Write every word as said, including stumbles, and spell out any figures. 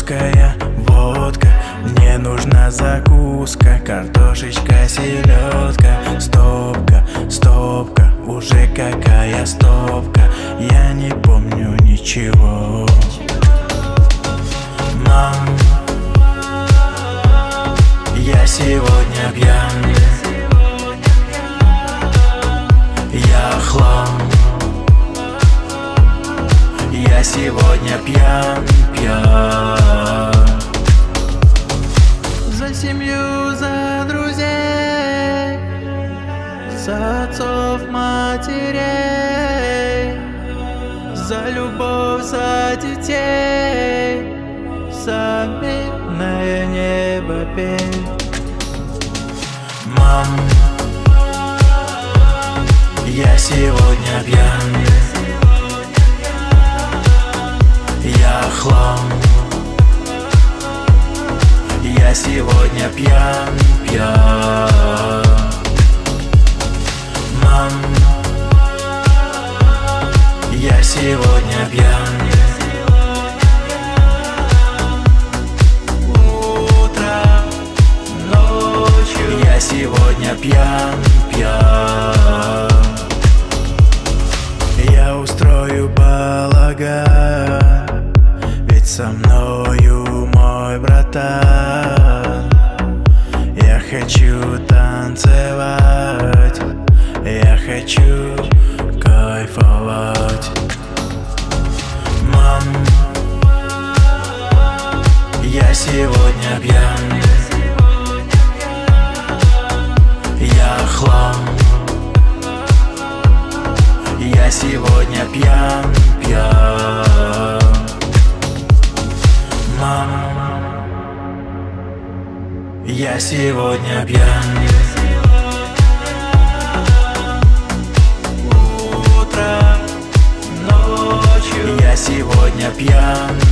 русская водка, мне нужна закуска, картошечка, селедка. Стопка, стопка, уже какая стопка, я не помню ничего. Мам, я сегодня пьян, я хлам. Я сегодня пьян, пьян. За семью, за друзей, за отцов, матерей, за любовь, за детей, за мирное небо пей. Мам, я сегодня пьян, я хлам. Я сегодня пьян, пьян. Мам, я сегодня пьян. Утром, ночью я сегодня пьян, пьян. Я устрою балаган, ведь со мною мой братан. Я хочу танцевать, я хочу кайфовать. Мам, я сегодня пьян, я хлам. Я сегодня пьян, пьян. Мам, я сегодня пьян. Утром, ночью я сегодня пьян.